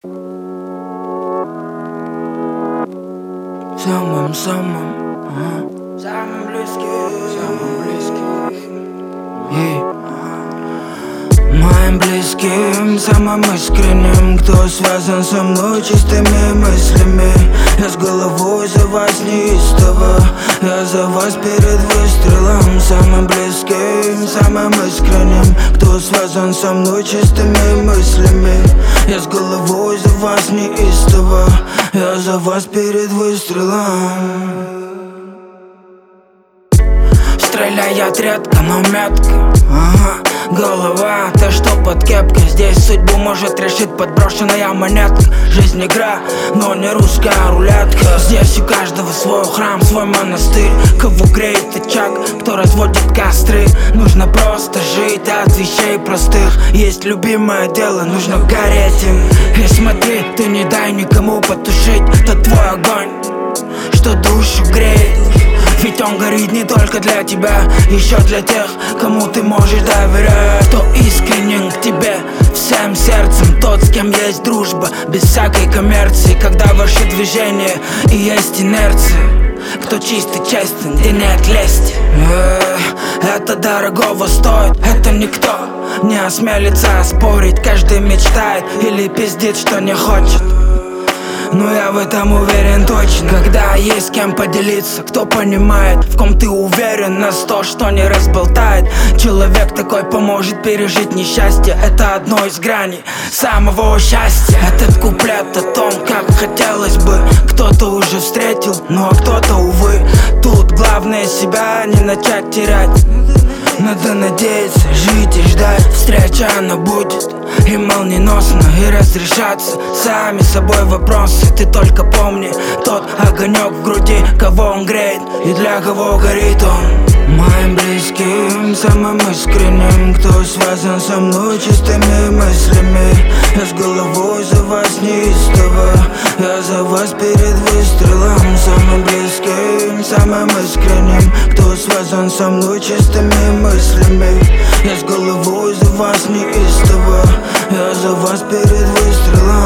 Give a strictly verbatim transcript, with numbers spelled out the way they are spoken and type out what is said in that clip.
Самым-самым, ага. Самым близким, самым близким, yeah. Моим близким, самым искренним, кто связан со мной чистыми мыслями. Я с головой за вас неистово, я за вас перед выстрелом. Самым близким, самым искренним, кто связан со мной чистыми мыслями. Я с головой за вас неистово, я за вас перед выстрелом. Стреляет редко, но метко, ага. Голова, ты что под кепкой? Здесь судьбу может решить подброшенная монетка. Жизнь игра, но не русская рулетка. Здесь у каждого свой храм, свой монастырь. Кого греет очаг, кто разводит костры. Нужно просто жить от вещей простых. Есть любимое дело, нужно гореть им. И смотри, ты не дай никому потушить тот твой огонь, что душу греет. Ведь он горит не только для тебя, еще для тех, кому ты можешь доверять. Кто искренен к тебе всем сердцем, тот, с кем есть дружба, без всякой коммерции. Когда ваши движения и есть инерция, кто чист и честен, где нет лести. Это дорогого стоит, это никто не осмелится спорить. Каждый мечтает или пиздит, что не хочет. Но я в этом уверен точно. Когда есть с кем поделиться, кто понимает, в ком ты уверен на сто, что не разболтает. Человек такой поможет пережить несчастье. Это одно из граней самого счастья. Этот куплет о том, как хотелось бы, кто-то уже встретил, ну а кто-то, увы. Тут главное себя не начать терять. Надо надеяться, жить и ждать. Встреча она будет и молниеносно, и разрешаться сами собой вопросы. Ты только помни тот огонек в груди, кого он греет и для кого горит он. Моим близким, самым искренним, кто связан со мной чистыми мыслями. Я с головой за вас неистово, я за вас перед выстрелом. Самым близким, самым искренним, кто связан со мной чистыми мыслями. Я с головой за вас неистово, я за вас перед выстрелом.